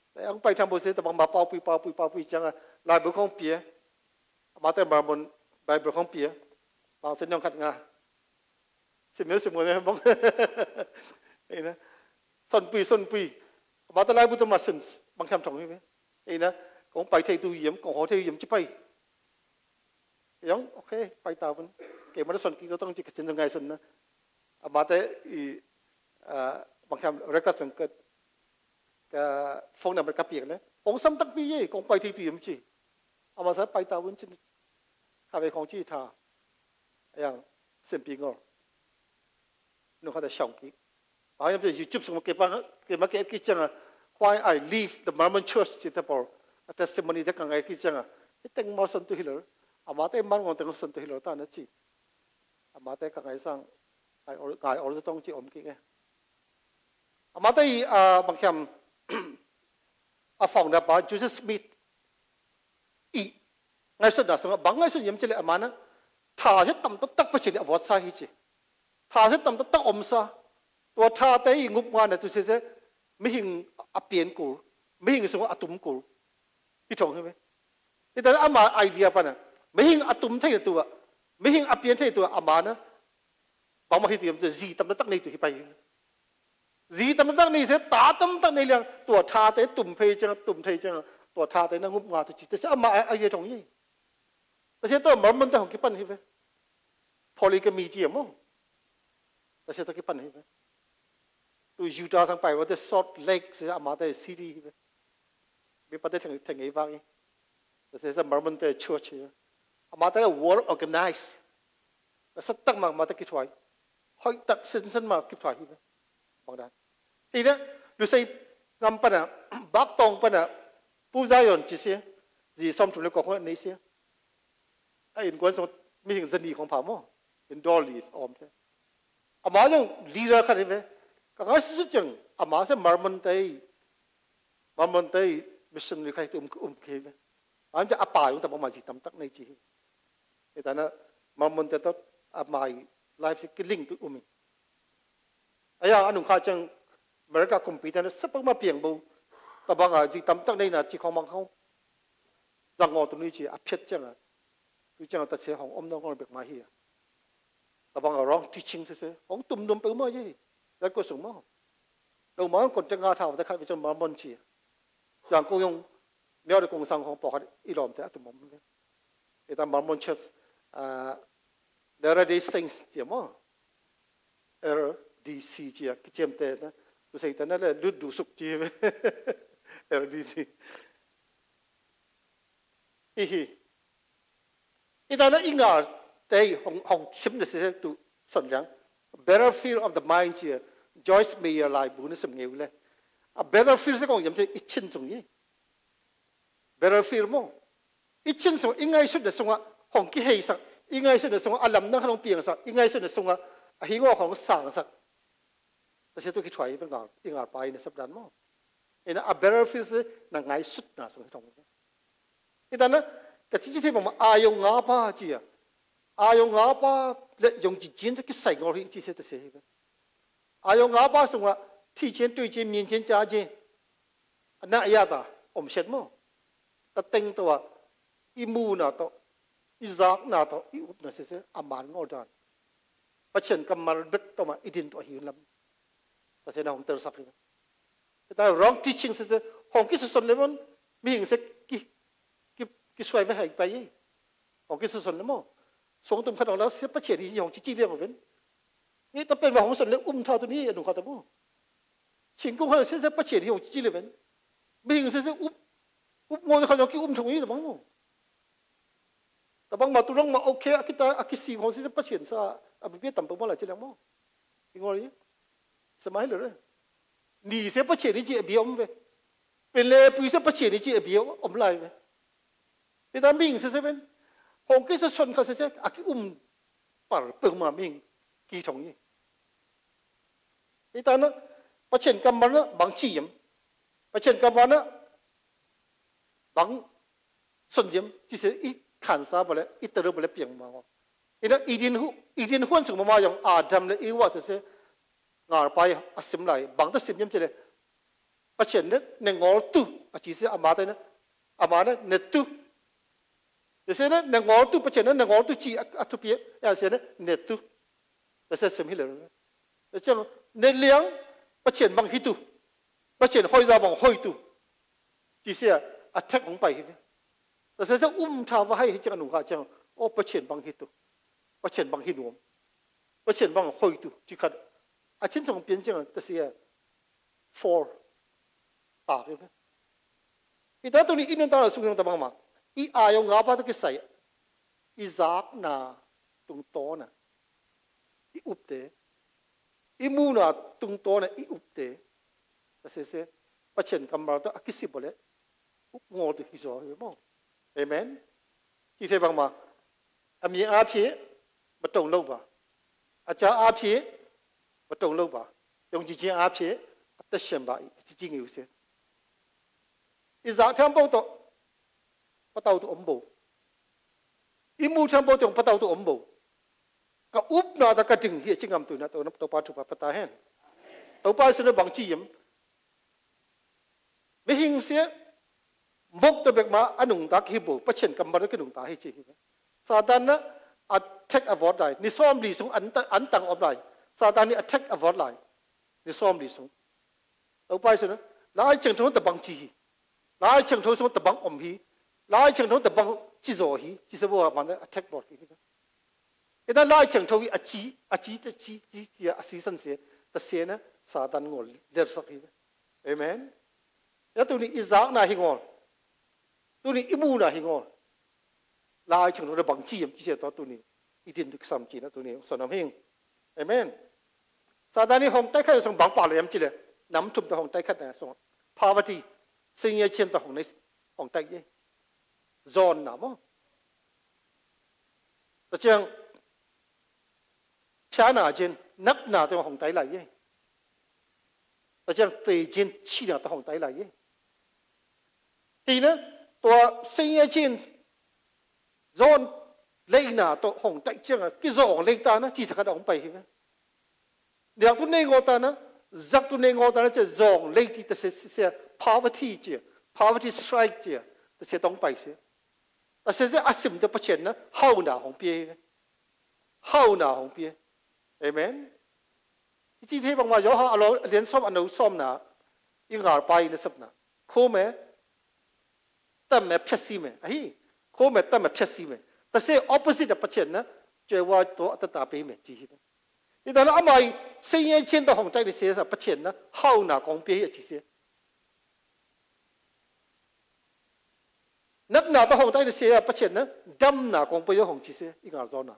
แต่อังไปทำบุญเสร็จแต่บางมาเป่าปุยเป่าปุยเป่าปุยจังอะลายบุคคลเปียมาแต่มาบนใบบุคคลเปียบางเส้นยองขัดงาสิเนื้อสิมวยนะบ้องเอ้นะส่วนปุยส่วนปุยมาแต่ลายบุตรมาสินบางคำถงนี่ไหมเอ้นะของไปเที่ยวดูเยี่ยมของหอเที่ยวเยี่ยมจะไปยังโอเคไปตามมันเกี่ยวกับส่วนกี่ก็ต้องจิกจินตนาการนะมาแต่บางคำเรียกสังเกตก็ฟงน้ำมันกระเปียกเลยองซ้ำตั้งปียี่ของไปที่ตีมจีเอามาใช้ไปตาวันจินอะไรของจีท่าอย่างเส้นปีงอนุ่งเขาจะช่องกี่บางอย่างจะจุดสมมติเก็บมาเก็บมาเก็บกี่จังอ่ะ why I leave the Mormon Church จิตตะปอร์ testimony จะกังไงกี่จังอ่ะที่แต่งมาสันตุฮิลล์อามาแต่มันงงแต่งสันตุฮิลล์ตานะจีอามาแต่กังไงสั่งไอ้ไอ้อรจะต้องจีอมกี่ไงอามาแต่อ่าบางคำอาฟังนะป้าจูเซสมิธอีไงสุดนะสมมติบางไงสุดยังเจริญอามานะท่าที่ตั้มตักไปเฉลี่ยวัดสาหิจิท่าที่ตั้มตักอมซาตัวท่าแต่งุบงานนะจูเซสไม่หิงอเปียนกูไม่หิงสมมติอตุมกูพี่ทองใช่ไหมที่แต่อามาไอเดียป่ะนะไม่หิงอตุมเท่าตัวไม่หิงอเปียนเท่าตัวอามานะบางมาที่เตรียมจะจีตั้มตักในตัวที่ไปจีตั้มตักนี่เสียตาตั้มตักในเรื่องตัวท่าแต่ตุ่มเพยจังตุ่มเทยจังตัวท่าแต่นั่งงุบงานตัวจีแต่เสียอามาไอเดียตรงนี้แต่เสียตัวมันมันจะของกี่ปันใช่ไหมพอลีก็มีเจียมั้งแต่เสียตัวกี่ปันใช่ไหมตัวยูดาทั้งไปว่าจะซอดเล็กเสียอามาแต่ซีดีใช่ไหมมีประเด็นถึงถึงไอ้บ้างแต่เสียมันมันแต่ชัวร์เชียวอามาแต่ work organize แต่สักตั้งมามาแต่กี่ถอยหอยตักเส้นเส้นมากี่ถอยใช่ไหมบางด้านทีนี้ดูสิงำปะนะบักตองปะนะผู้ใจยนจีเสียจีซ้อมถุงเล็กของนี้เสียไอ้อินกวนสมมีถึงสนีของผาหม้อเป็นดอลลี่ออมใช่อามายังลีดาขัดไหมก็ง่ายสุดจังอามาเสียมาร์มันเตยมาร์มันเตยมิชชันนี่ใครตุ้มอุ้มเคไหมอันจะอาป่ายแต่บางมาจีทำตักในจีไอ้ตอนนั้นมาร์มันเตยต้องอามาไลฟ์สิกิลิงตุ้มไอ้ยังอันนุ่งข้าจังเมื่อกี้คอมพิวเตอร์สับปะมาเปลี่ยนบูแต่บางอาจีทำตักในน่ะจีของบางเขาดังอตรงนี้จีอาเพียรจังอ่ะดูจังตัดเสียของอมน้องคนเบิกมาเฮียแต่บางร้องที่ชิงเสียของตุ่มนุ่มไปมั่วยี่แล้วก็ส่งมั่วเราหมายคนจะงาเท่าแต่ใครไปจนมาบนชีอย่างกูยงเมื่อได้กงสังของปอกอีหลอมแต่ตุ่มมั่วเนี่ยไอ้ตามมาบนเชิดอ่าเดอร์ดีซิงส์เจียมั่วเออดีซีเจียกิจเจมเตนะดูสิแต่นั่นแหละดูดูสุกจีไหมเออดีซีฮิฮิอีตอนนั้นอิงาแต่ของของชิมเนี่ยเสียตัวส่วนยัง battlefield of the mind เจีย Joyce Meyer ลายบุญนี่สมเงี้ยเลย a battlefield สักของยังจะอิชินตรงนี้ battlefield มั้งอิชินส่งอิงไงสุดเดี๋ยวส่งว่าของกี่เฮสักอิงไงสุดเดี๋ยวส่งว่าอลัมนั่งขนมเปียงสักอิงไงสุดเดี๋ยวส่งว่าหิงว่าของสั่งสักแต่เสียตัวกี่ถอยเป็นงานอิงาไปในสัปดาห์มั้งเอ็น a battlefield นั่งไงสุดนะส่งให้ตรงนี้อีตอนนั้นแต่ที่ที่ผมอายงงาป้าจีอ่ะอายงงาป้าเละยงจีจีนจะกิใส่งอริจีเสตเสียกันอายงงาป้าสงว่าที่เชียนด้วยเชียนมีเชียนจ้าเชียนอันนั้นยาตาอมเช็ดมั้งแต่เต็งตัวอีมูน่ะตัวอีซักน่ะตัวอีอุบน่ะเสียอามันงอดานประชันกำมันเบ็ดตัวมาอีดินตัวหิวลำแต่เสียน้องเตอร์สับเลยแต่ร้องที่ชิงเสียของกิสสนเลยมันมีอย่างเสียกิกิสวยไปให้ไปยี่ของกิสสนแล้วมั้งส่งตุ้มขนมแล้วเสียประเฉดที่ของจีจีเรียกมาเป็นนี่แต่เป็นของสนแล้วอุ้มเท่าตัวนี้หนุ่มเขาแต่มั้งชิงกุ้งเขาเสียประเฉดที่ของจีจีเรียกเป็นไม่เห็นเสียอุ้มอุ้มงอนเขาจะกิ้วอุ้มตรงนี้แต่บ้างมั้งแต่บางมาตัวน้องมาโอเคอากิตาอากิสีของเสียประเฉดซะอาบิเปียต่ำไปเมื่อไหร่จีเรียกมั้งยังไงสมัยเลยหนีเสียประเฉดที่จีเบียมไปเป็นเล่ปุยเสียประเฉดที่จีเบียมอมไหลไปที่ตามิงเสียเป็นหงกิสชนเขาเสียอากิอุ้มปาร์เปิงมามิงกี่ถงยี่ที่ตานะประเชนกำมันนะบางชียมประเชนกำมันนะบางส่วนยมที่เสียอีขันซาบเลยอีเตอร์บเลยเปียงมาอีนั้นอีดินหูอีดินห้วนสุงมาอย่างอาดัมเลยอีว่าเสียงานไปอาศิมไหลบางตัวสิมยมจะเลยประเช่นนั้นในงอตุอาชีพอามาเตนะอามานะเนตุแต่เช่นนั้นในงอตุประเช่นนั้นในงอตุจีอัตุเปียอย่างเช่นนั้นเนตุแต่เช่นสมิเลนะแต่เช่นในเลี้ยงประเช่นบางฮิตุประเช่นหอยราบางหอยตุจีเสียอัตแทกของไปแต่เช่นอุ้มชาวว่าให้จังหนุ่งข้าจังโอ้ประเช่นบางฮิตุประเช่นบางฮินวมประเช่นบางหอยตุจีขัดอาชินส่งเปลี่ยนจังแต่เสีย for ตากเลยอีตาตัวนี้อินนตาสุงตะบังมาอีอายงอาบาตกิสัยอีจากนาตุงโตนะอีอุบเตอีมูนาตุงโตนะอีอุบเตแต่เสียปัจเจนกำมาตัวอคิสิบเลยอุบงอตุฮิโซเห็นมั้งเอเมนที่เทบังมาอามีอาพีมาตรงโลบะอาจารย์อาพีมาตรงโลบะยงจริงอาพีอัตเชมบะจริงอยู่เสียอีจากทำบ่ตัวปะเตาตัวอมบ่อีมูทำบ่ตัวปะเตาตัวอมบ่ก็อุบนาตะกะจึงเฮียจึงงำตัวนะตัวนับตัวปาทุปปะตาเห็นตัวปาสุนบังจีมไม่หิงเสียมกตัวเบกมาอันหนุ่งตาฮิบุประเช่นกำบัดก็หนุ่งตาให้จีซาตานนะอัดเทคอวอร์ดได้นิสอมดีสงอันตันตังออกได้ซาตานนี่อัดเทคอวอร์ดได้นิสอมดีสงตัวปาสุนแล้วไอ้เชิงทงตะบังจีแล้วไอ้เชิงทงสงตะบังอมฮีแล้วไอ้เชิงทงตะบังจีโซฮีจีสบัวมันอัดเทคบอร์ดฮีอีนั่นไล่เชิงทวีอาจีอาจีจะจีจีจีอาศีสันเสียแต่เสียนะซาตานงอเลือดสักทีเอเมนแล้วตัวนี้อิสากน่าหิงอตัวนี้อิมูน่าหิงอไล่เชิงทวีบังจีมจีเสียตัวตัวนี้อีดินทุกสามจีนะตัวนี้สนามหิงเอเมนซาตานนี่ห้องใต้ขัดส่งบังป่าเลยยังจีเลยน้ำทุ่มตัวห้องใต้ขัดนะส่งพาวตีสิ่งยี่เชียนตัวห้องในห้องใต้ยี่โซนนะมั้งแต่เชียงช้าหนาเจนนักหนาตัวของไตไหลยี่แต่จังตีเจนชี้หนาตัวของไตไหลยี่ทีนั้นตัวเสียเจนโซนเล็กหนาตัวของไตจังกี่โซนเล็กตานะจีสกัดออกไปเห็นไหมเดี๋ยวตัวเนงอตานะจักตัวเนงอตานะจะโซนเล็กที่แต่เสียเสีย poverty เจีย poverty strike เจียแต่เสียต้องไปเสียแต่เสียอาศิมจะประเชนนะเข้าหนาของเปียเข้าหนาของเปียเอเมนที่ที่บางมาย่อเราเรียนซ้อมอันนู้ซ้อมนะอิงหาไปในสัปนะโคเมตั้มแม่พิเศษไหมไอ้โคเมตั้มแม่พิเศษไหมแต่เสีย opposite ประเช่นนะเจ้าว่าตัวอัตตาไปไหมจีบนี่ตอนนั้นอาไม่เสียเช่นตัวของใจในเสียสัประเช่นนะเข้าหน้าของเปียจีเสียนักหน้าตัวของใจในเสียประเช่นนะดำหน้าของเปียของจีเสียอิงหาซ้อนนะ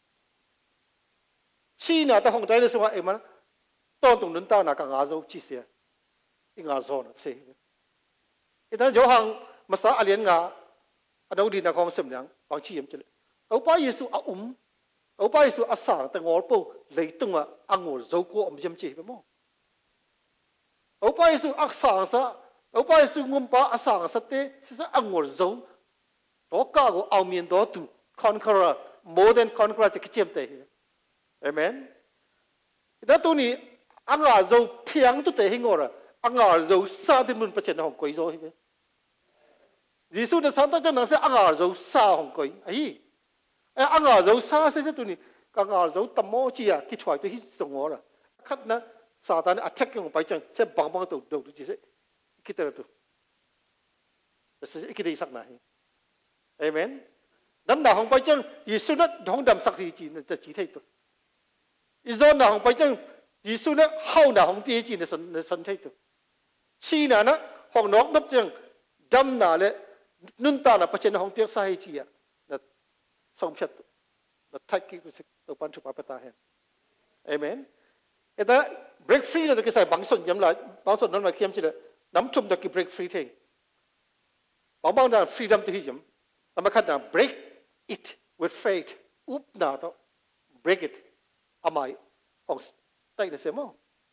ชีน่ะแต่ของใจในสมัยเอ็มันตอนตรงนั้นตาหนักงาโซจีเสียอิงาโซนะเสียอีตอนจ่อหังมาสาอเลียนงาอันนั้นดีนะของสมยังบางชีมจะเลยเอาไปยิสุอาอุ้มเอาไปยิสุอาสางแต่งอปูเลยตึงว่าอังโง่โจโกอมยมจีไปมั้งเอาไปยิสุอักษางซะเอาไปยิสุงุมปะอาสางสเตสิซะอังโง่โจตัวก้าวเอาเมียนตัวตุ conqueror more than conqueror จะคิดเจียมเตะเอเมนแต่ตัวนี้อังอาโจเพียงตัวเตะให้งอระอังอาโจซาที่มันประเจนของกุยโจใช่ไหมยิสุเนี่ยสันตัจังนั่งเสียอังอาโจซาของกุยไอ้ไอ้อังอาโจซาเสียตัวนี้อังอาโจตั้มโมจีอะคิดช่วยตัวที่สงอระคัดนะซาตานอัดแทกลงไปจังเสียบังบังตัวดูดูจีเสียคิดอะไรตัวแต่เสียคิดได้สักหน่อยเอเมนนั่นหนาของไปจังยิสุเนี่ยห้องดำสักทีจีนจะจีเท่ตัวอีโซนหนาของไปจังยิสุเนี่ยเข้าหนาของปีจีในสนในสนเทตุชีน่ะนะห้องนอกนับจังดำหนาเลยนุ่นตาหนาประเจนของเปียกสายจีอ่ะนะส่งเพียรนะทักกี้ก็สิตัวปันชุบปะตาเห็นเอเมนเอแต่ break free เราจะกินใส่บางส่วนย้ำหลายบางส่วนนั้นเราเขียนจีเลยน้ำชุ่มจะกิน break free เท่บางบางด้าน freedom ที่ย้ำแต่มาขัดหนา break it with faith อุบหนาต้อง break itอาไม่ของใต้ในเสมอ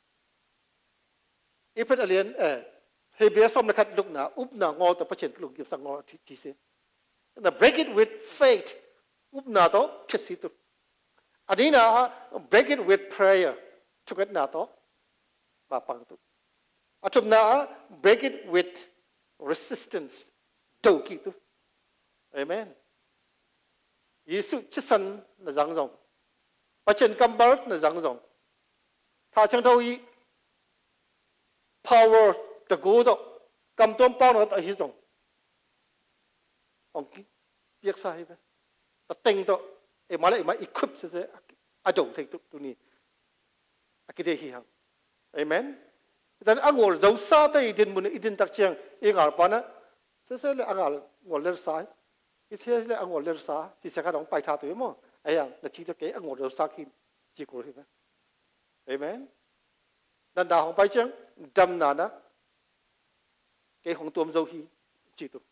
อีเพื่อนเรียนเออเฮเบียสอมนักขัดลุกหนาอุบหนางอแต่ประเช่นลุกหยิบสังงอที่จีเสียแต่ break it with faith อุบหนาโตพิสิตุอันนี้นะ break it with prayer ชุกเอ็ดหนาโตมาปังตุ atum na break it with resistance đâu ki tu amen Yesu chisan na zang zong pachen kambar na zang zong tha chang đâu yi power the go do kam tom pa na ta hi zong ong ki piak sai ba ta teng do e mala e ma equip se se a dong thei tu tu ni akide hi hang amen dan angol zo sa ta idin mun idin tak chiang e ngar pa na se se le angal ngol ler sai i se le angol ler sa ti se ka dong pai tha tu mo ayang na chi to ke angol zo sa ki chi ko hi ba amen dan da hong pai chiang dam na na cái hồng tuom dâu hi chỉ tu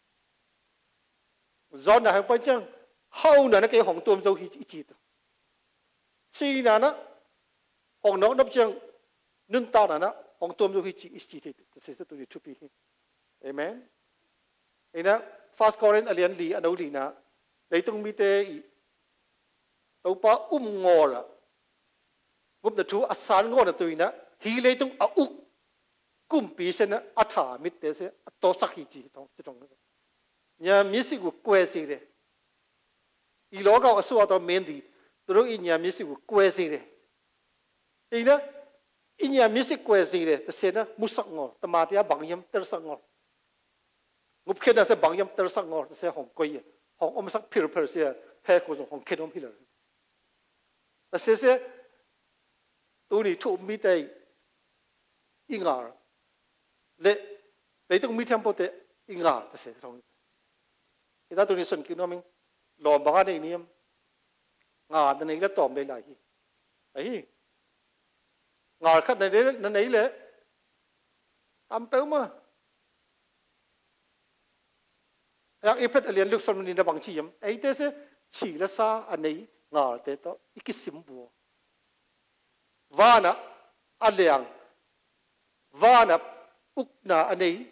do na hong pai chiang hậu na na cái hồng tuom dâu hi chỉ tu chi na na hong nok nop chiang nương ta na na hong tuom dâu hi chỉ chỉ tu se se tu ni tu pi amen ina fast current alian li anau li na lấy tung mi te tàu pa um ngor la gup na thu asan ngor na tu ina hi lấy tung a uk kum pi se na atha mit te se to sak hi chi tong chi tong nya mi si gu kwe si de i lo ga asu to men di tu i nya mi si gu kwe si de i na i nya mi si kwe si de te se na mu sak ngor ta ma tia bang yam ter sak ngor ngup khe na se bang yam ter sak ngor se hong koi hong om sak phir phir se he ko so hong khe om phir ta se se tu ni thu mi te i ngar le lấy tung mi tham pote inga ta se thong ita tu ni son ki no ming lo ba nei niam nga da nei la tom le lai hi ai nga khat nei le na nei le am pe ma yak ipet alian luk son ni da bang chi yam ai te se chi la sa anei nga te to ikisim bu vana aliang vana uk na anei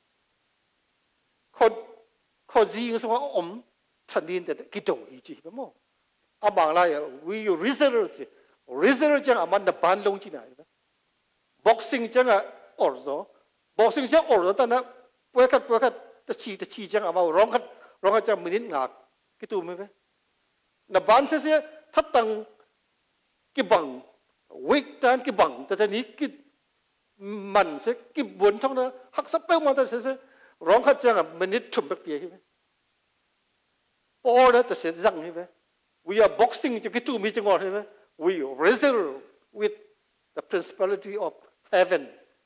คนคนจีนสมองอมฉันนี่แต่กิจวัตรจีบมั้งอาบางรายวิวรีเซอร์สิรีเซอร์จังอามันนับพันลงที่ไหนนะบ็อกซิ่งจังอ่ะออร์โซบ็อกซิ่งจังออร์โซแต่นะเพื่อกันเพื่อกันตะชีตะชีจังอามาร้องกันร้องกันจังมินิงากิตูมั้ยเว้ยนับพันเสียทัดตังกิบังวิกตันกิบังแต่ตอนนี้กิมันเสียกิบวนทั้งนั้นหักสับเป้ามาแต่เสียร้องขัดจังอ่ะมันนิดชุ่มแบบเปียใช่ไหมพอแล้วแต่เสียจังใช่ไหม we are boxing จะกิจมีจังหวะใช่ไหม we wrestle with the principality of heaven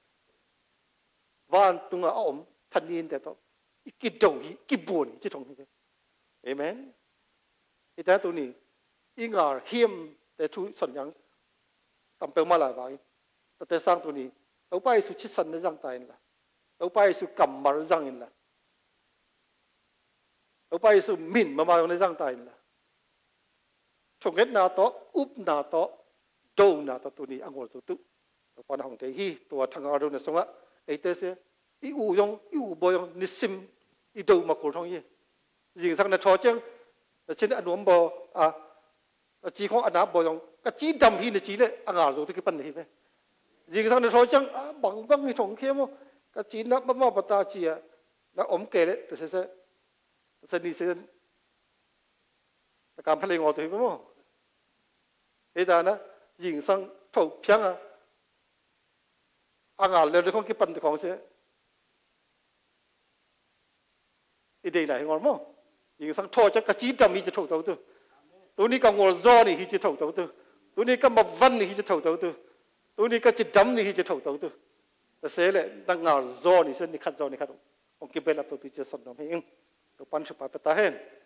วันตรงอ่ะอมทันยินแต่ต่ออีกกิจดูกิบวนที่ตรงนี้เอเมนอีแต่ตัวนี้อีงาเฮียมแต่ทุสัญญาตำเป็นมาหลายใบแต่แต่สร้างตัวนี้เอาไปสุชิสันในร่างกายนี่แหละเอาไปสู่กรรมมาในร่างนี่แหละเอาไปสู่มินมามาในร่างกายนี่แหละชงเงินนาโตอุบนาโตโดนาโตตัวนี้อังกฤษตัวตุตัวปนของเทฮีตัวทางอารมณ์ในสงฆ์ไอเตสอีอูยงอีอูบอยงนิสิมอีโดมาโกรธงยี่ยิงสักในทอเจ้งแต่เช่นอนุมบอ่ะจีของอนาบอยงก็จีดำฮีในจีเลยอังกฤษตัวที่ปันนี่ไหมยิงสักในทอเจ้งบังบังในถงเข้มก็จีนับมามาปตาจีอ่ะแล้วอมเกล็ดแต่เสสนิเซนแต่การพลังออกตัวเองมั้งไอ้ตานะยิงสังถูกเพียงอ่ะอ่างอ่านเรื่องของกิปันของเสียอีเดียไหนงอนมั้งยิงสังโทษจะกระจีดำมีจะถูกตัวตัวตัวนี้ก็งอซ้อนี่ที่จะถูกตัวตัวตัวนี้ก็มาวันนี่ที่จะถูกตัวตัวตัวนี้ก็จะดำนี่ที่จะถูกตัวตัวแต่เสียเลยตั้งงานซ้อนี่เส้นนี่ขัดซ้อนี่ขัดองค์กิเบลตัวที่จะสนองให้เองตัวปันชุบไปตาเห็น